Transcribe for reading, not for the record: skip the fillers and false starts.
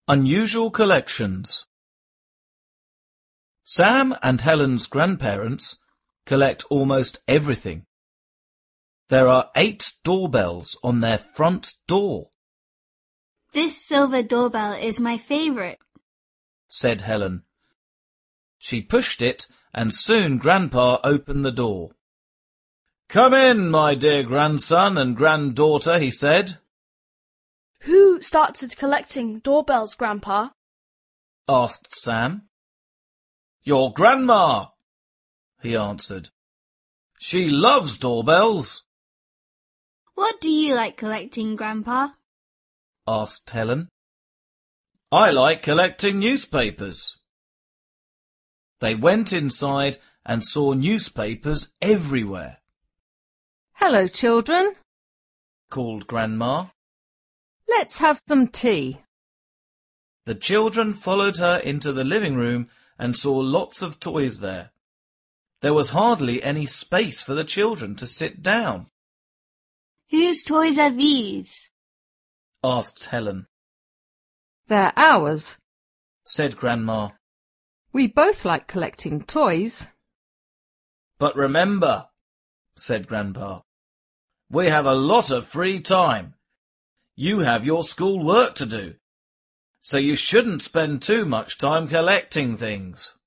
Unusual collections. Sam and Helen's grandparents collect almost everything. There are 8 doorbells on their front door. This silver doorbell is my favorite, said Helen. She pushed it and soon Grandpa opened the door. Come in, my dear grandson and granddaughter, he said. Who started collecting doorbells, Grandpa? Asked Sam. Your grandma, he answered. She loves doorbells. What do you like collecting, Grandpa? Asked Helen. I like collecting newspapers. They went inside and saw newspapers everywhere. Hello, children, called Grandma. Let's have some tea. The children followed her into the living room and saw lots of toys there. There was hardly any space for the children to sit down. Whose toys are these? Asked Helen. They're ours, said Grandma. We both like collecting toys. But remember, said Grandpa, we have a lot of free time. You have your school work to do, so you shouldn't spend too much time collecting things.